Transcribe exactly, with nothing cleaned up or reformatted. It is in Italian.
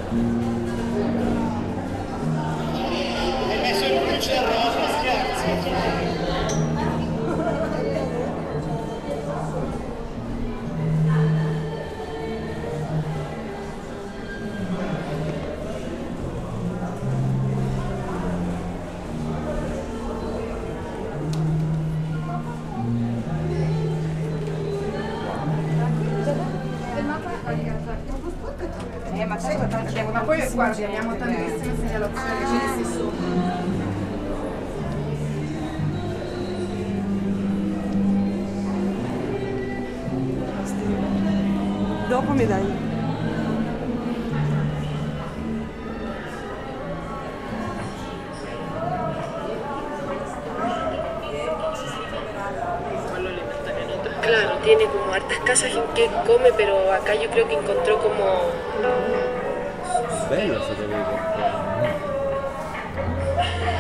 Hai messo il luce rosa, scherzi. Eh, ma certo, abbiamo ma poi guardi, abbiamo tantissime segnalazioni, ce ne si sono. Dopo mi dai. Claro, tiene como hartas casas en que come, pero acá yo creo que encontró como... Bello sto capito.